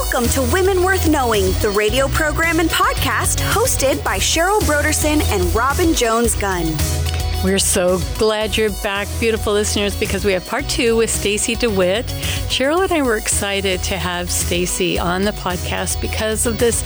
Welcome to Women Worth Knowing, the radio program and podcast hosted by Cheryl Broderson and Robin Jones-Gunn. We're so glad you're back, beautiful listeners, because we have part 2 with Stacy DeWitt. Cheryl and I were excited to have Stacy on the podcast because of this,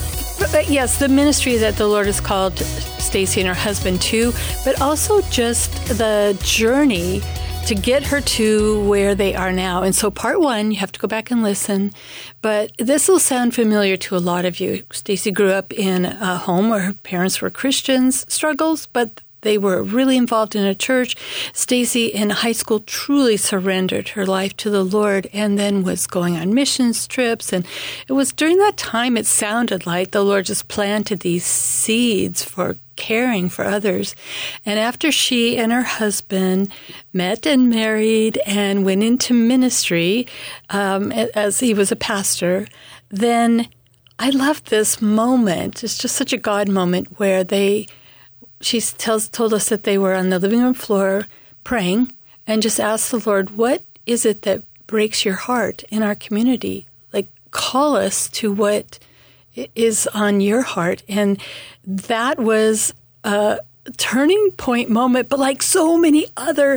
yes, the ministry that the Lord has called Stacy and her husband to, but also just the journey to get her to where they are now. And so part 1, you have to go back and listen, but this will sound familiar to a lot of you. Stacy grew up in a home where her parents were Christians, struggles, but they were really involved in a church. Stacy in high school truly surrendered her life to the Lord and then was going on missions trips. And it was during that time it sounded like the Lord just planted these seeds for caring for others. And after she and her husband met and married and went into ministry as he was a pastor, then I love this moment. It's just such a God moment where she told us that they were on the living room floor praying and just asked the Lord, what is it that breaks your heart in our community? Like, call us to what is on your heart. And that was a turning point moment, but like so many other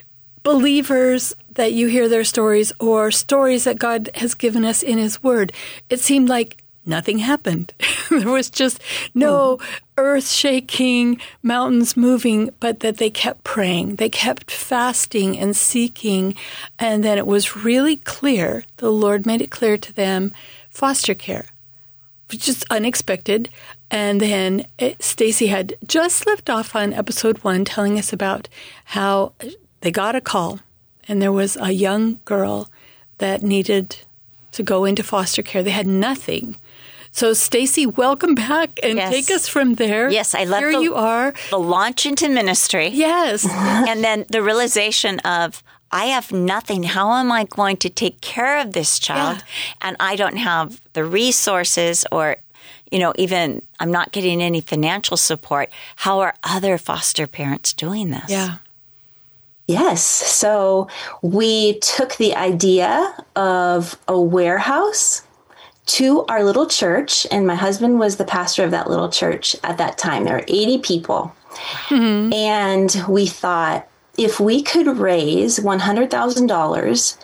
believers that you hear their stories or stories that God has given us in His Word, it seemed like nothing happened. There was just no earth-shaking, mountains moving, but that they kept praying. They kept fasting and seeking. And then it was really clear, the Lord made it clear to them, foster care, which is unexpected. And then Stacy had just left off on episode 1 telling us about how they got a call and there was a young girl that needed to go into foster care. They had nothing. So, Stacy, welcome back and take us from there. Yes, I love Here you are. The launch into ministry. Yes. And then the realization of, I have nothing. How am I going to take care of this child? Yeah. And I don't have the resources or, even I'm not getting any financial support. How are other foster parents doing this? Yeah. Yes. So we took the idea of a warehouse to our little church, and my husband was the pastor of that little church at that time. There were 80 people. Mm-hmm. And we thought, if we could raise $100,000,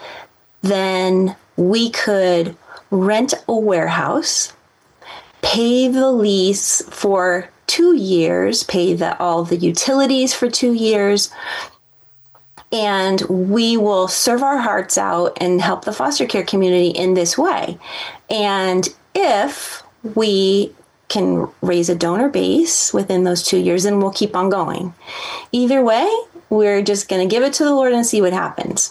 then we could rent a warehouse, pay the lease for 2 years, pay all the utilities for 2 years, and we will serve our hearts out and help the foster care community in this way. And if we can raise a donor base within those 2 years, then we'll keep on going. Either way, we're just going to give it to the Lord and see what happens.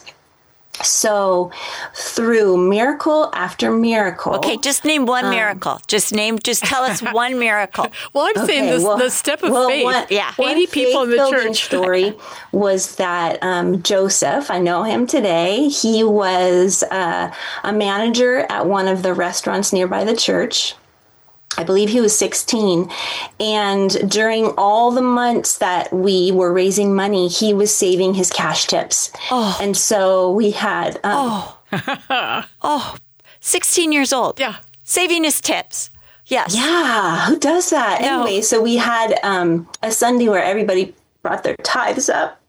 So through miracle after miracle. Okay, just name one miracle. Just tell us one miracle. Well, I'm saying the step of faith. 80 people in the church. Story was that Joseph, I know him today. He was a manager at one of the restaurants nearby the church. I believe he was 16. And during all the months that we were raising money, he was saving his cash tips. Oh. And so we had... 16 years old. Yeah. Saving his tips. Yes. Yeah. Who does that? No. Anyway, so we had a Sunday where everybody brought their tithes up.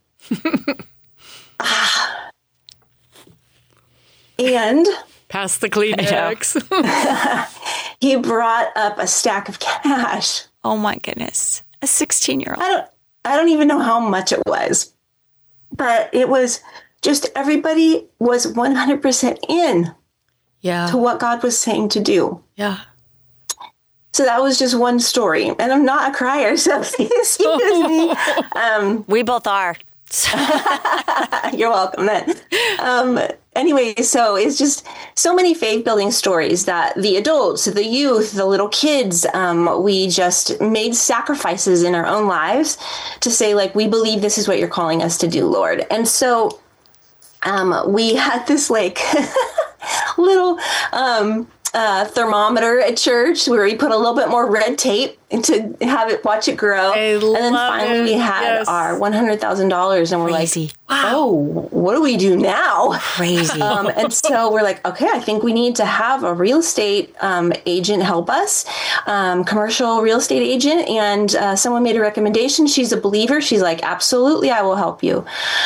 And... Pass the Kleenex. He brought up a stack of cash. Oh my goodness. A 16-year-old. I don't even know how much it was. But it was just everybody was 100% in to what God was saying to do. Yeah. So that was just one story. And I'm not a crier, so excuse me. We both are. You're welcome then. Anyway, so it's just so many faith-building stories that the adults, the youth, the little kids, we just made sacrifices in our own lives to say, like, we believe this is what you're calling us to do, Lord. And so we had this, like, little thermometer at church where we put a little bit more red tape to watch it grow. And then finally we had our $100,000 and we're Crazy. like, oh, what do we do now? Crazy. And so we're like, okay, I think we need to have a real estate agent help us, commercial real estate agent. And someone made a recommendation. She's a believer. She's like, absolutely, I will help you.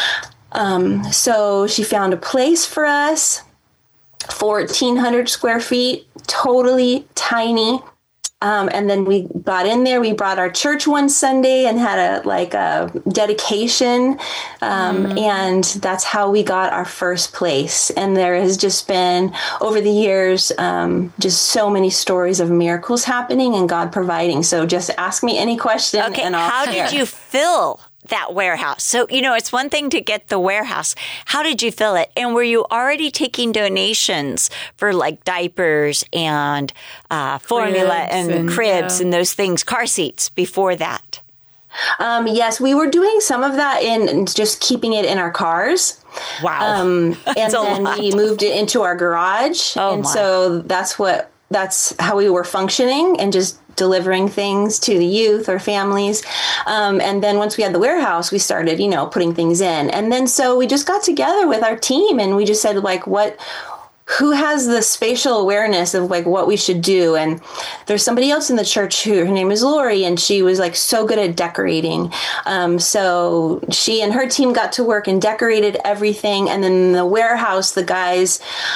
So she found a place for us. 1,400 square feet, totally tiny. And then we got in there. We brought our church one Sunday and had a dedication. And that's how we got our first place. And there has just been, over the years, just so many stories of miracles happening and God providing. So just ask me any question. Okay, and I'll how share. did you fill that warehouse? So, it's one thing to get the warehouse. How did you fill it? And were you already taking donations for like diapers and formula and cribs and those things, car seats before that? Yes, we were doing some of that in just keeping it in our cars. Wow. And then we moved it into our garage. So that's how we were functioning and just delivering things to the youth or families. And then once we had the warehouse, we started, putting things in. And then so we just got together with our team and we just said, like, who has the spatial awareness of like what we should do? And there's somebody else in the church her name is Lori, and she was like so good at decorating. So she and her team got to work and decorated everything. And then in the warehouse, the guys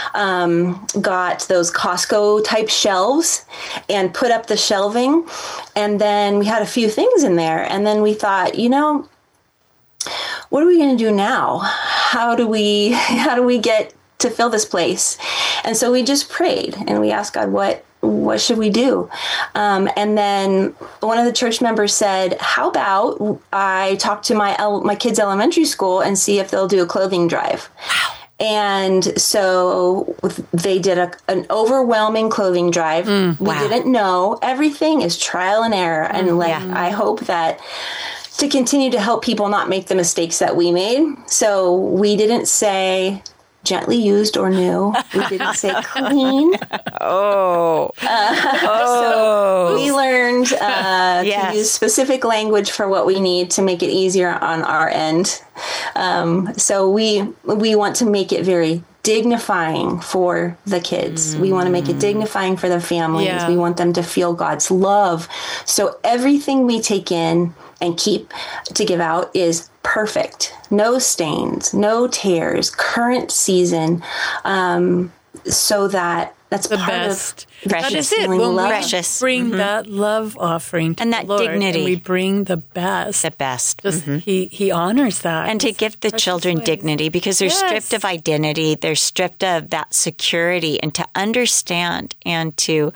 got those Costco type shelves and put up the shelving. And then we had a few things in there. And then we thought, what are we going to do now? How do we get to fill this place? And so we just prayed and we asked God, what should we do? And then one of the church members said, how about I talk to my kids' elementary school and see if they'll do a clothing drive. Wow. And so they did an overwhelming clothing drive. We didn't know. Everything is trial and error. And I hope that to continue to help people not make the mistakes that we made. So we didn't say gently used or new. We didn't say clean. So we learned to use specific language for what we need to make it easier on our end. So we want to make it very dignifying for the kids. We want to make it dignifying for the families. Yeah. We want them to feel God's love. So everything we take in and keep to give out is perfect. No stains, no tears, current season. So that's the part best. of That is it. When precious. we bring that love offering to and that the Lord, dignity, and we bring the best. The best. He honors that, and to give the children dignity, because they're stripped of identity, they're stripped of that security, and to understand and to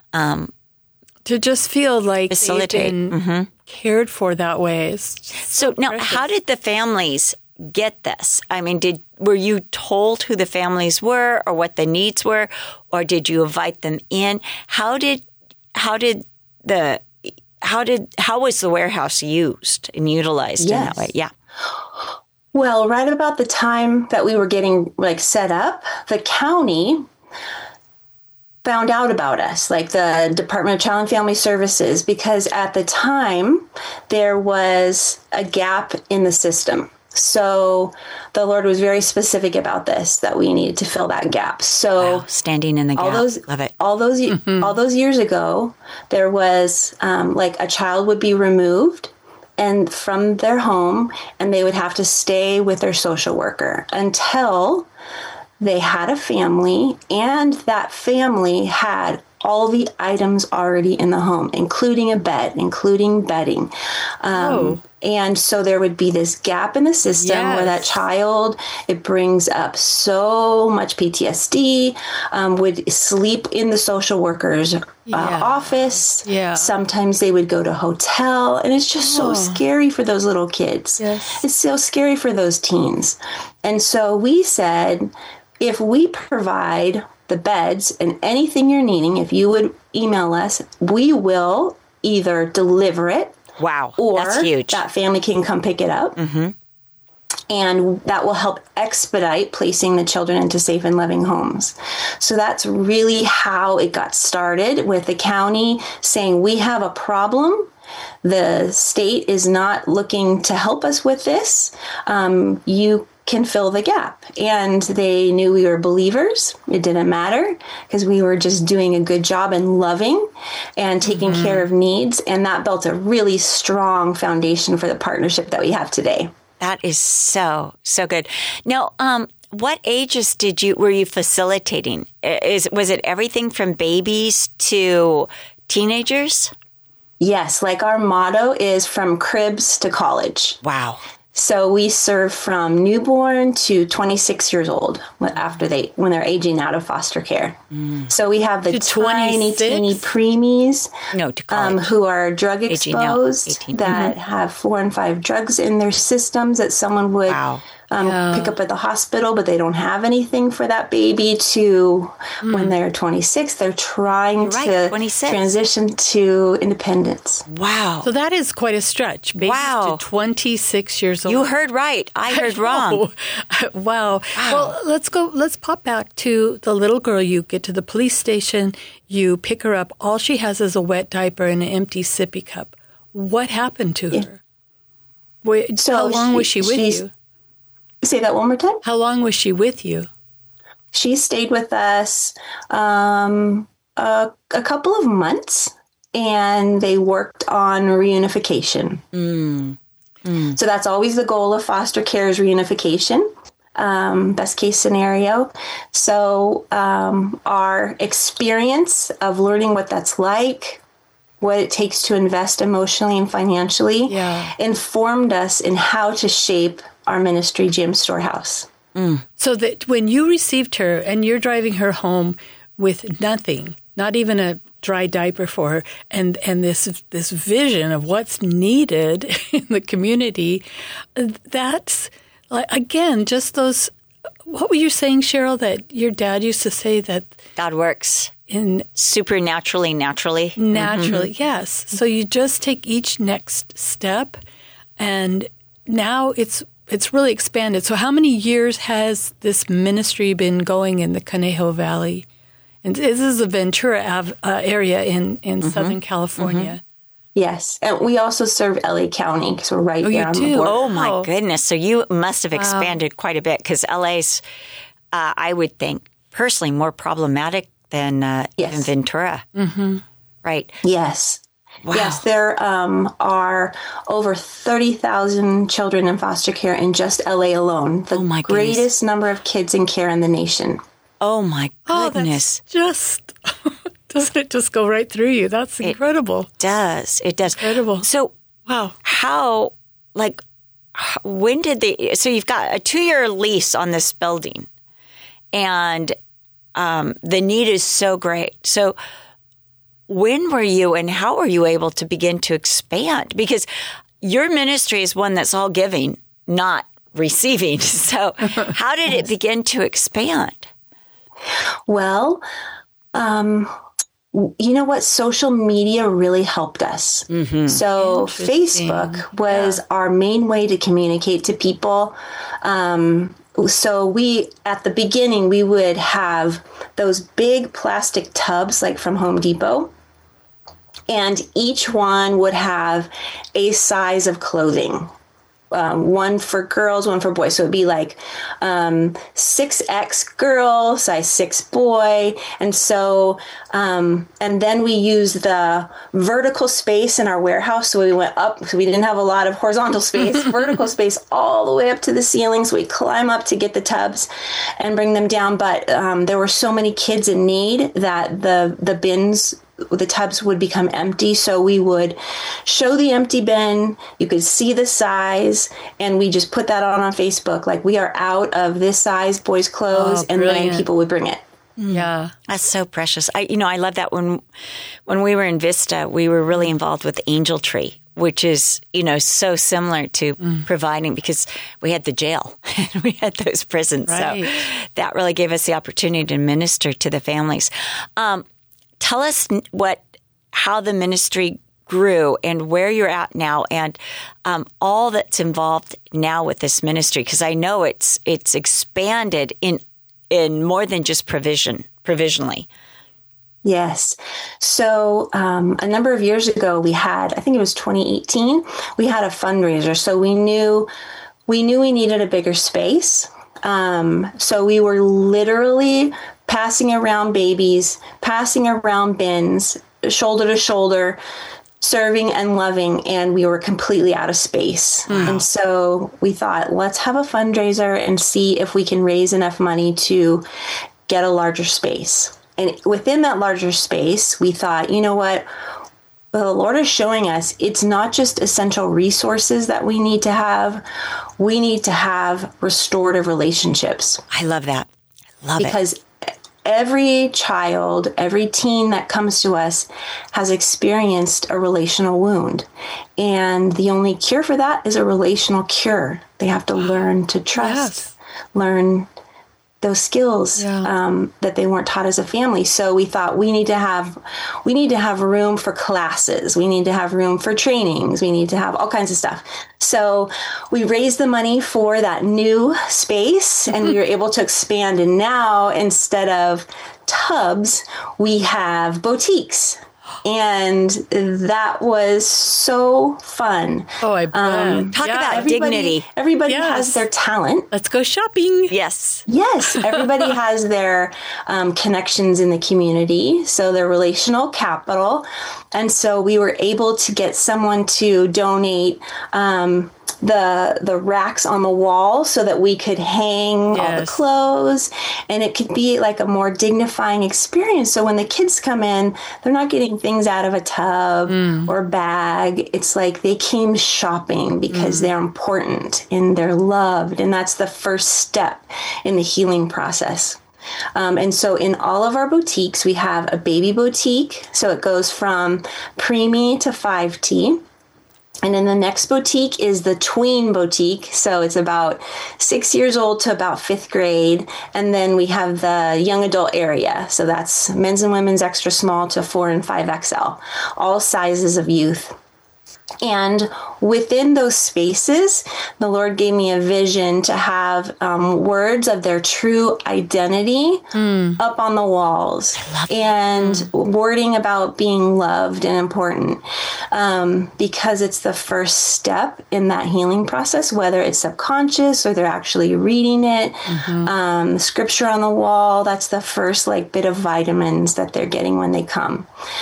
just feel like facilitate. they've been cared for that way. So now, precious. how did the families get this? I mean, were you told who the families were or what the needs were, or did you invite them in? How was the warehouse used and utilized in that way? Yeah. Well, right about the time that we were getting set up, the county found out about us, like the Department of Child and Family Services, because at the time there was a gap in the system. So the Lord was very specific about this, that we needed to fill that gap. So standing in the gap. Love it. All those years ago, there was a child would be removed and from their home, and they would have to stay with their social worker until they had a family, and that family had all the items already in the home, including a bed, including bedding. And so there would be this gap in the system where that child, it brings up so much PTSD, would sleep in the social worker's office. Yeah. Sometimes they would go to hotel, and it's just so scary for those little kids. Yes. It's so scary for those teens. And so we said, if we provide the beds and anything you're needing, if you would email us, we will either deliver it. Wow, or that's huge. That family can come pick it up. And that will help expedite placing the children into safe and loving homes. So that's really how it got started, with the county saying, we have a problem. The state is not looking to help us with this. You can fill the gap. And they knew we were believers. It didn't matter, because we were just doing a good job and loving and taking care of needs. And that built a really strong foundation for the partnership that we have today. That is so good. Now, what ages were you facilitating? Was it everything from babies to teenagers? Yes, like our motto is from cribs to college. Wow. So we serve from newborn to 26 years old when they're aging out of foster care. So we have the tiny, teeny preemies who are drug exposed, that have 4 and 5 drugs in their systems that someone would pick up at the hospital, but they don't have anything for that baby, to when they're 26, they're trying to 26. Transition to independence. Wow. So that is quite a stretch. Babies to 26 years old. You heard right. I heard wrong. Wow. Well, let's pop back to the little girl. You get to the police station, you pick her up. All she has is a wet diaper and an empty sippy cup. What happened to her? How long was she with you? Say that one more time. How long was she with you? She stayed with us a couple of months, and they worked on reunification. So that's always the goal of foster care, is reunification, best case scenario. So our experience of learning what that's like, what it takes to invest emotionally and financially, informed us in how to shape our ministry, Jim's Storehouse. So that when you received her and you're driving her home with nothing, not even a dry diaper for her, and this vision of what's needed in the community, that's, again, just those, what were you saying, Cheryl, that your dad used to say that God works in supernaturally, naturally, yes. So you just take each next step, and now it's really expanded. So how many years has this ministry been going in the Conejo Valley? And this is the Ventura area in Southern California. Yes. And we also serve LA County, because we're right there on the border. Oh, my goodness. So you must have expanded quite a bit, because LA's, I would think, personally, more problematic than Ventura. Right. Yes. Wow. Yes, there are over 30,000 children in foster care in just LA alone. The greatest number of kids in care in the nation. Oh, my goodness. Doesn't it just go right through you? That's incredible. It does. Incredible. So, how, when did so you've got a 2-year lease on this building, and the need is so great. So, when were you and how were you able to begin to expand? Because your ministry is one that's all giving, not receiving. So how did it begin to expand? Well, you know what? Social media really helped us. So Facebook was our main way to communicate to people. So at the beginning, we would have those big plastic tubs, like from Home Depot. And each one would have a size of clothing, one for girls, one for boys. So it'd be like 6X girl, size 6 boy. And so, and then we used the vertical space in our warehouse. So we went up, so we didn't have a lot of horizontal space, vertical space all the way up to the ceiling. So we climb up to get the tubs and bring them down. But there were so many kids in need that the bins, the tubs would become empty. So we would show the empty bin. You could see the size, and we just put that on Facebook. Like, we are out of this size boys' clothes, and then people would bring it. Yeah. That's so precious. I love that when we were in Vista, we were really involved with Angel Tree, which is, so similar to providing, because we had the jail and we had those prisons. Right. So that really gave us the opportunity to minister to the families. Tell us how the ministry grew and where you're at now, and all that's involved now with this ministry, because I know it's expanded in more than just provisionally. Yes. So a number of years ago, we had, I think it was 2018, we had a fundraiser. So we knew we needed a bigger space. So we were literally passing around babies, passing around bins, shoulder to shoulder, serving and loving, and we were completely out of space. And so we thought, let's have a fundraiser and see if we can raise enough money to get a larger space. And within that larger space, we thought, you know what? The Lord is showing us it's not just essential resources that we need to have. We need to have restorative relationships. I love that. I love it. Because every child, every teen that comes to us has experienced a relational wound. And the only cure for that is a relational cure. They have to learn to trust, learn those skills that they weren't taught as a family. So we thought we need to have room for classes. We need to have room for trainings. We need to have all kinds of stuff. So we raised the money for that new space, and we were able to expand. And now, instead of tubs, we have boutiques. And that was so fun. Oh, I bet. Talk about dignity. Everybody has their talent. Let's go shopping. Yes. Yes. Everybody has their connections in the community. So their relational capital. And so we were able to get someone to donate the racks on the wall so that we could hang all the clothes, and it could be like a more dignifying experience. So when the kids come in, they're not getting things out of a tub or bag. It's like they came shopping because they're important and they're loved. And that's the first step in the healing process. And so in all of our boutiques, we have a baby boutique. So it goes from preemie to 5T. And then the next boutique is the tween boutique. So it's about 6 years old to about 5th grade. And then we have the young adult area. So that's men's and women's extra small to 4 and 5XL, all sizes of youth. And within those spaces, the Lord gave me a vision to have words of their true identity up on the walls, and wording about being loved and important, because it's the first step in that healing process, whether it's subconscious or they're actually reading it. Scripture on the wall, that's the first bit of vitamins that they're getting when they come.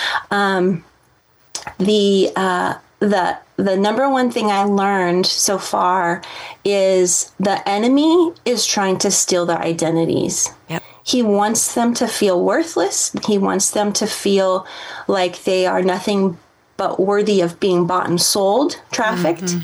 The number one thing I learned so far is the enemy is trying to steal their identities. Yep. He wants them to feel worthless. He wants them to feel like they are nothing but worthy of being bought and sold, trafficked.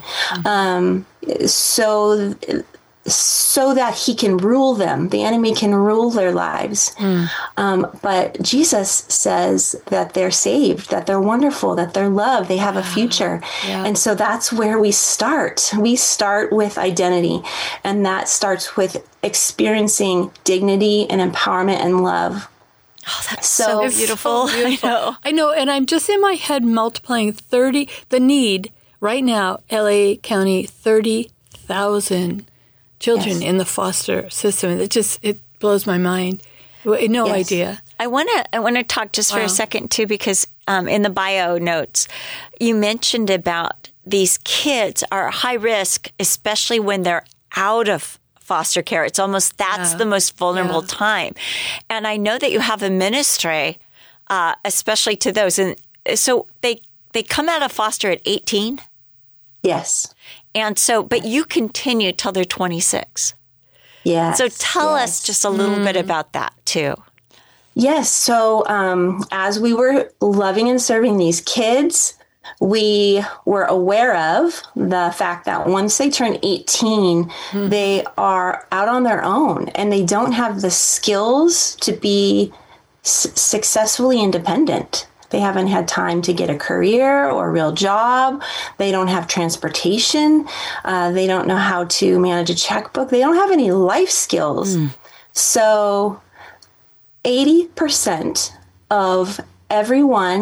So that he can rule them. The enemy can rule their lives. But Jesus says that they're saved, that they're wonderful, that they're loved, they have a future. And so that's where we start. We start with identity. And that starts with experiencing dignity and empowerment and love. Oh, that's so beautiful. So beautiful. I know. And I'm just in my head multiplying the need right now, LA County, 30,000 children in the foster system. It blows my mind. No idea. I want to talk just for a second too, because in the bio notes, you mentioned about these kids are high risk, especially when they're out of foster care. It's almost that's the most vulnerable time. And I know that you have a ministry, especially to those. And so they come out of foster at 18? Yes. And so, but you continue till they're 26. Yes. So tell us just a little bit about that too. Yes. So as we were loving and serving these kids, we were aware of the fact that once they turn 18, they are out on their own and they don't have the skills to be successfully independent. They haven't had time to get a career or a real job. They don't have transportation. They don't know how to manage a checkbook. They don't have any life skills. So 80% of everyone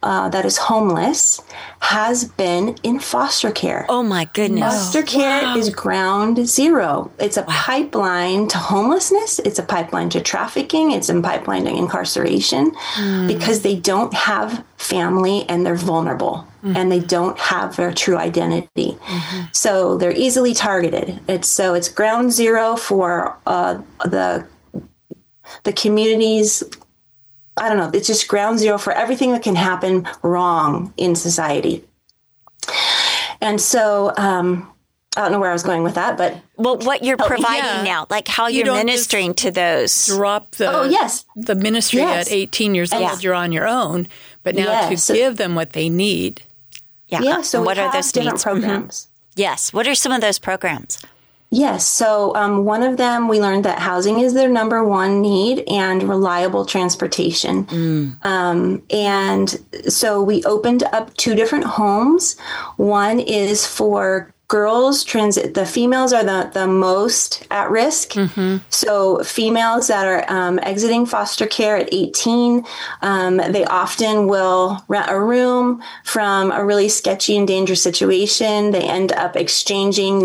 that is homeless has been in foster care. Oh my goodness. Foster care is ground zero. It's a pipeline to homelessness. It's a pipeline to trafficking. It's a pipeline to incarceration because they don't have family and they're vulnerable and they don't have their true identity. So they're easily targeted. It's ground zero for the communities. I don't know. It's just ground zero for everything that can happen wrong in society. And so I don't know where I was going with that, but what you're providing now, like how you're ministering to those. Drop the ministry at 18 years old. You're on your own, but now to give them what they need. Yeah. So what are those different programs? Yes. What are some of those programs? Yes. So one of them, we learned that housing is their number one need and reliable transportation. And so we opened up 2 different homes. One is for girls, the females are the most at risk. So females that are exiting foster care at 18, they often will rent a room from a really sketchy and dangerous situation. They end up exchanging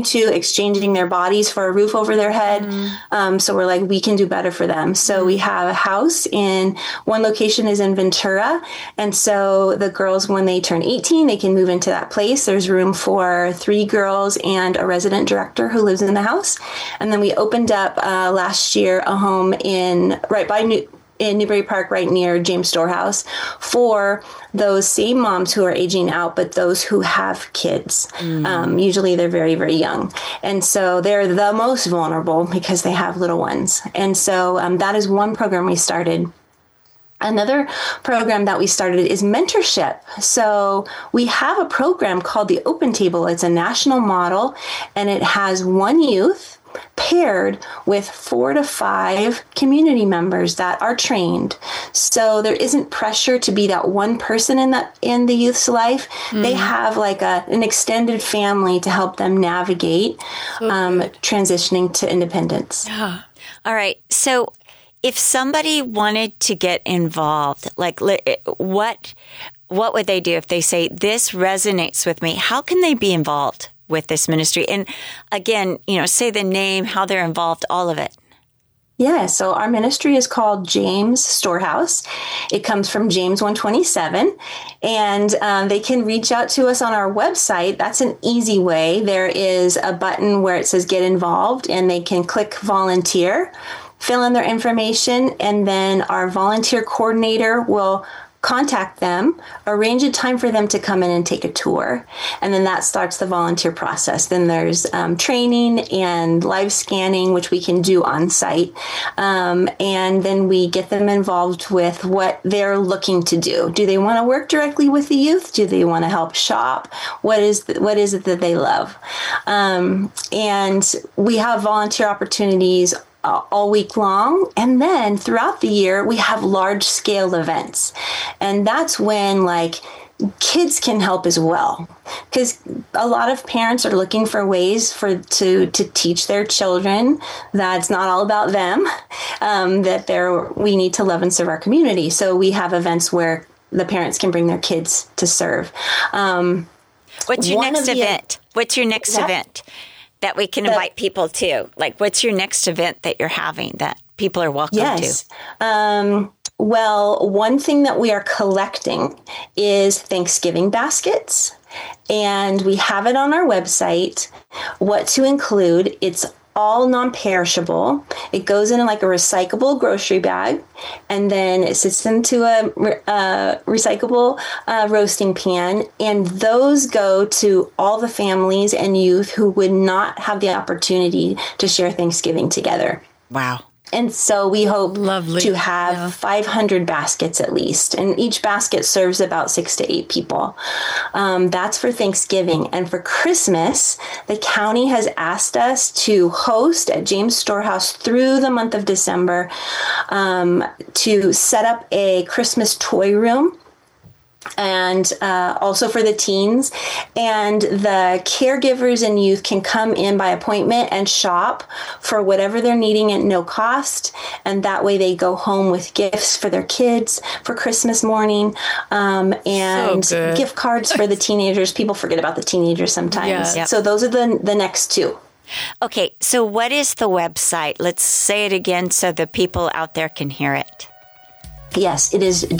their bodies for a roof over their head. So we're like, we can do better for them. So we have a house one location is in Ventura. And so the girls, when they turn 18, they can move into that place. There's room for 3 girls and a resident director who lives in the house. And then we opened up last year a home in Newbury Park, right near James Storehouse, for those same moms who are aging out, but those who have kids. Usually they're very, very young. And so they're the most vulnerable because they have little ones. And so that is one program we started. Another program that we started is mentorship. So we have a program called the Open Table. It's a national model, and it has one youth paired with 4 to 5 community members that are trained. So there isn't pressure to be that one person in the youth's life. They have like an extended family to help them navigate transitioning to independence. Yeah. All right. So if somebody wanted to get involved, like what would they do if they say, this resonates with me? How can they be involved with this ministry? And again, say the name, how they're involved, all of it. Yeah, so our ministry is called James Storehouse. It comes from James 1:27, and they can reach out to us on our website. That's an easy way. There is a button where it says get involved, and they can click volunteer, fill in their information, and then our volunteer coordinator will contact them, arrange a time for them to come in and take a tour. And then that starts the volunteer process. Then there's training and live scanning, which we can do on site. And then we get them involved with what they're looking to do. Do they want to work directly with the youth? Do they want to help shop? What is it that they love? And we have volunteer opportunities all week long. And then throughout the year, we have large scale events. And that's when kids can help as well. Because a lot of parents are looking for ways to teach their children that it's not all about them, that we need to love and serve our community. So we have events where the parents can bring their kids to serve. What's your next event? What's your next event that we can invite people to? What's your next event that you're having that people are welcome to? Well, one thing that we are collecting is Thanksgiving baskets, and we have it on our website, what to include. It's all non-perishable. It goes in a recyclable grocery bag, and then it sits into a recyclable roasting pan. And those go to all the families and youth who would not have the opportunity to share Thanksgiving together. Wow. And so we hope to have 500 baskets at least. And each basket serves about 6 to 8 people. That's for Thanksgiving. And for Christmas, the county has asked us to host at James Storehouse through the month of December to set up a Christmas toy room. and also for the teens. And the caregivers and youth can come in by appointment and shop for whatever they're needing at no cost. And that way they go home with gifts for their kids for Christmas morning, and gift cards for the teenagers. People forget about the teenagers sometimes. Yes. Yep. So those are the next two. Okay, so what is the website? Let's say it again so the people out there can hear it. Yes, it is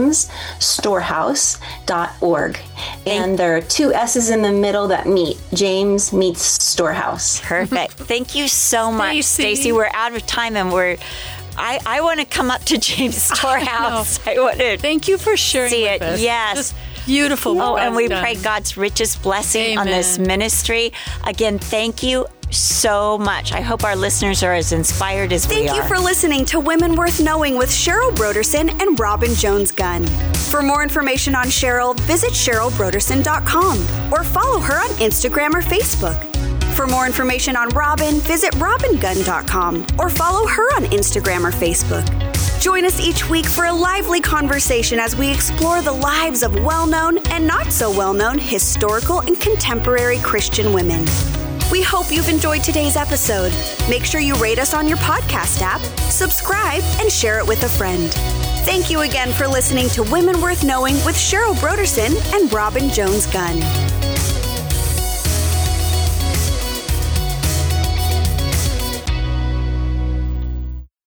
jamesstorehouse.org. And there are two S's in the middle that meet. James meets Storehouse. Perfect. Thank you so much, Stacy. We're out of time, and I want to come up to James Storehouse. I want to Thank you for sharing see with it. us. Yes. Just beautiful. Oh, and we pray God's richest blessing on this ministry. Again, thank you so much. I hope our listeners are as inspired as we are. Thank you for listening to Women Worth Knowing with Cheryl Broderson and Robin Jones Gunn. For more information on Cheryl, visit CherylBroderson.com or follow her on Instagram or Facebook. For more information on Robin, visit RobinGunn.com or follow her on Instagram or Facebook. Join us each week for a lively conversation as we explore the lives of well-known and not so well-known historical and contemporary Christian women. We hope you've enjoyed today's episode. Make sure you rate us on your podcast app, subscribe, and share it with a friend. Thank you again for listening to Women Worth Knowing with Cheryl Broderson and Robin Jones Gunn.